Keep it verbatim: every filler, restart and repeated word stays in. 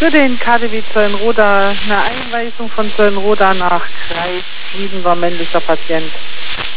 Für den K D W Zeulenroda eine Einweisung von Zeulenroda nach Kreis Sieben war männlicher Patient.